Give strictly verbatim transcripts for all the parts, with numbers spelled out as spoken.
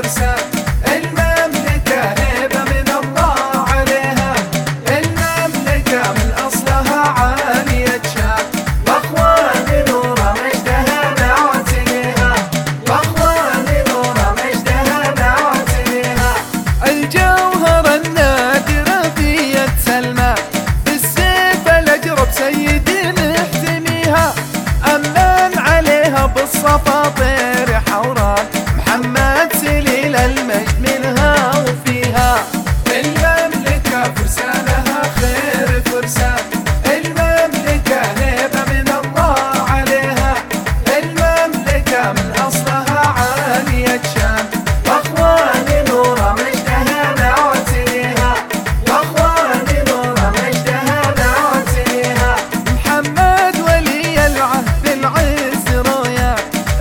فرسان المملكة هيبة من الله عليها، المملكة من أصلها عالية شان، وأخوان نورة مجدها معتنيها، وأخوان نورة مجدها معتنيها. الجوهرة النادرة في يد سلمى، بالسيف الأجرب سيدي نحتميها، أمان عليها بالصفا طير حوران، محمد سليل المجد منها وفيها. المملكة فرسانها خير فرسان، المملكة هيبة من الله عليها، المملكة من أصلها عالية شان، وأخوان نورة مجدها معتنيها، وأخوان نورة مجدها معتنيها. محمد ولي العهد العز رويا،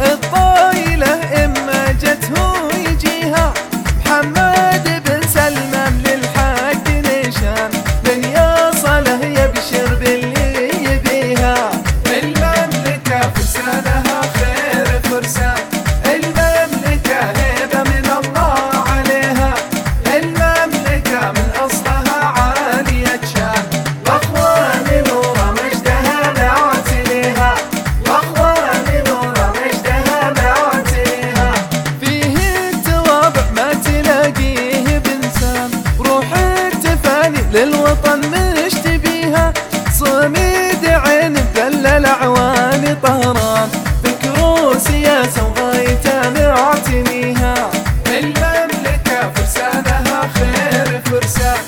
الطايلة إما جته يجيها، محمد بن سلمان للحق نشان، من يصله يبشر باللي يبيها. المملكة فرسانها خير فرسان، المملكة هيبة من الله عليها، المملكة من أصلها عالية شان، وأخوان نورة مجدها معتنيها، وأخوان نورة مجدها معتنيها. فيه التواضع ما تلاقيه بإنسان، روح التفاني للوطن مشتبيها، صميد عين بدل أعوان طهران، فكر وسياسة وغايته معتنيها. المملكة فرسانها خير فرسان،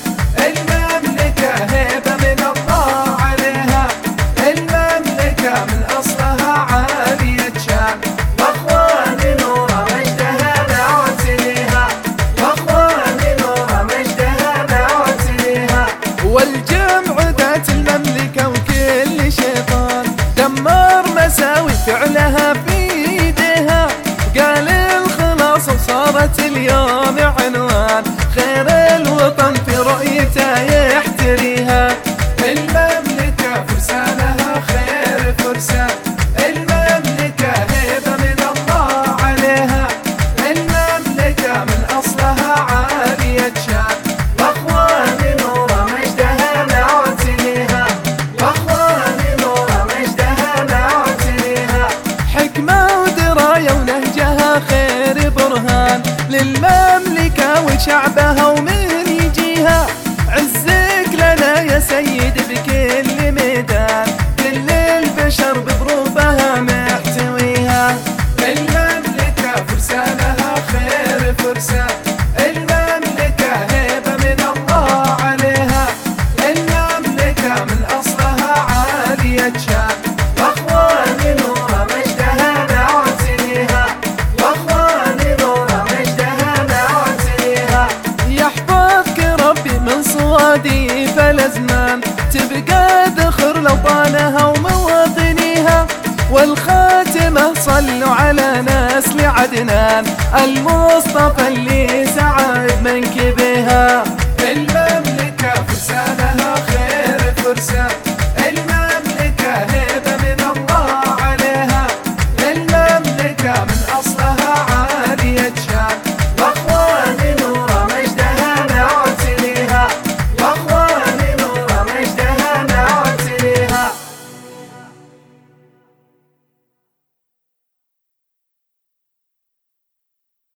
المملكة هيبة من الله عليها، المملكة من أصلها عالية شان، وأخوان نورة مجدها معتنيها، وأخوان نورة مجدها معتنيها. والجمع ذات المملكة وكل شيطان، دمر مساوي فعلها في يديها، قال الخلاص وصارت اليوم عنوان، خير الوطن في رؤيته يحتريها. المملكة فرسانها خير فرسان، المملكة هيبة من الله عليها، المملكة من أصلها عالية شان، وأخوان نورة مجدها معتنيها، وأخوان نورة مجدها معتنيها. حكمة ودراية ونهجها خير برهان، للمملكة وشعبها ومن يجيها، عزك لنا يا سيد بكل ميدان، كل البشر بظروفها محتويها. المملكة فرسانها خير فرسان، المملكة هيبة من الله عليها، المملكة من أصلها عالية شان، وأخوان نورة مجدها معتنيها، وأخوان نورة مجدها معتنيها. يحفظك ربي من صواديف الأزمان، تبقى ذخر لوطانها ومواطنيها، والخاتمة صلوا على نسل عدنان، المصطفى اللي سعد منكبها. المملكة فرسانها خير فرسان،